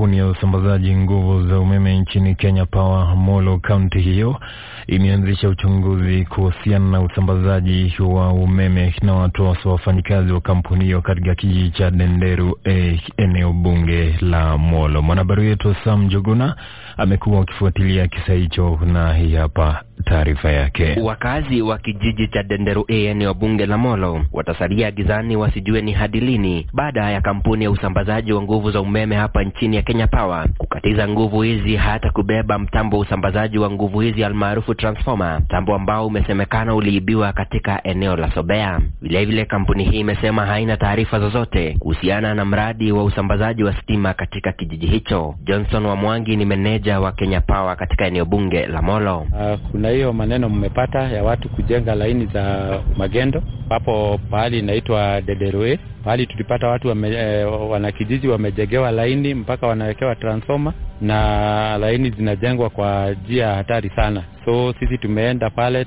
kampuni ya usambazaji nguvu za umeme nchini Kenya Power, Molo County hiyo imeanzisha uchunguzi kuhusiana na usambazaji wa umeme na wafanyikazi wa kampuni hiyo katika kijiji cha Denderu, eneo bunge la Molo. Mwanahabari wetu Sam Joguna amekuwa akifuatilia kisa hicho na hii hapa taarifa yake. Wakazi wa kijiji cha Denderu, eneo bunge la Molo watasalia gizani wasijue ni hadi lini baada ya kampuni ya usambazaji wa nguvu za umeme hapa nchini ya Kenya Power kukatiza nguvu hizi hata kubeba mtambo usambazaji wa nguvu hizi almaarufu transformer, mtambo ambao umesemekana uliibiwa katika eneo la Sobea. Vilevile kampuni hii imesema haina taarifa zozote kuhusiana na mradi wa usambazaji wa stima katika kijiji hicho. Johnson Wamwangi ni meneja wa Kenya Power katika eneo bunge la Molo. Kuna hiyo maneno mmepata ya watu kujenga laini za magendo hapo pahali inaitwa Denderu. Pahali tulipata watu wanakijiji wamejegewa laini mpaka wanawekewa transformer na laini zinajengwa kwa njia hatari sana. So sisi tumeenda pale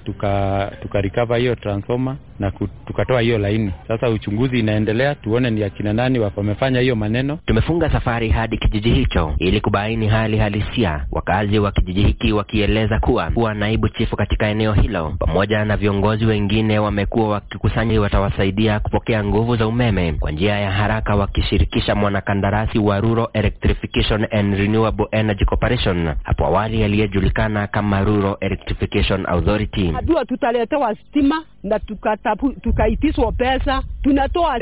tuka hiyo transformer na tukatoa hiyo laini. Sasa uchunguzi inaendelea, tuone ni akina nani wamefanya hiyo maneno. Tumefunga safari hadi kijiji hicho ili kubaini hali halisia. Wakazi wa kijiji hiki wakieleza kuwa naibu chifu katika eneo hilo pamoja na viongozi wengine wamekuwa wakikusanya watawasaidia kupokea nguvu za umeme kwa njia ya haraka, wakishirikisha mwanakandarasi wa Rural Electrification and Renewable Energy Corporation, hapo awali aliyejulikana kama Rural Electrification Authority. Adua tutaletewa stima na tukaitiswa pesa, tunatoa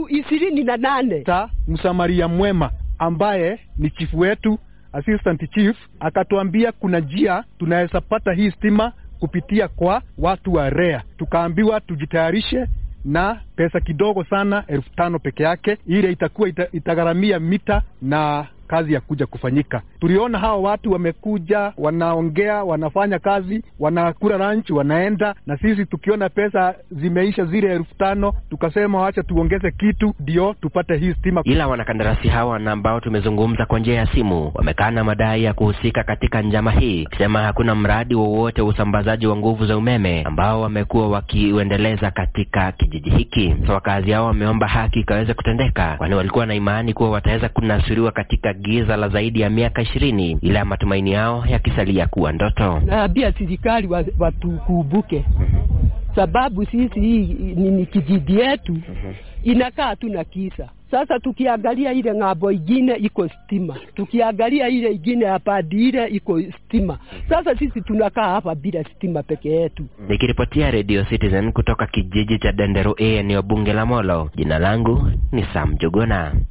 28,000. Sasa msamaria mwema ambaye ni chifu wetu, assistant chief, akatuambia kuna njia tunaweza pata hii stima kupitia kwa watu wa REA. Tukaambiwa tujitayarishe na pesa kidogo sana 5,000 peke yake, ile itakuwa itagharamia mita na kazi ya kuja kufanyika. Tuliona hao watu wamekuja, wanaongea, wanafanya kazi, wanakula lunch, wanaenda, na sisi tukiona pesa zimeisha zile 5,000 tukasema acha tuongeze kitu ndio tupate hii stima. Ila wanakandarasi hawa na ambao tumezungumza kwa njia ya simu wamekana madai ya kuhusika katika njama hii, kusema hakuna mradi wowote wa usambazaji wa nguvu za umeme ambao wamekuwa wakiuendeleza katika kijiji hiki. So wakazi hao wameomba haki ikaweze kutendeka, kwani walikuwa na imani kuwa wataweza kunasuriwa katika giza la zaidi ya miaka 20, ila matumaini yao yakisalia kuwa ndoto. Naambia serikali watukumbuke, sababu sisi hii ni kijiji yetu inakaa tu na kisa. Sasa tukiangalia ile ng'ambo ingine iko stima, tukiangalia ile ingine hapa ile iko stima. Sasa sisi tunakaa hapa bila stima peke yetu. Nikiripotia Radio Citizen kutoka kijiji cha Denderu, eneo bunge la Molo, jina langu ni Sam Joguna.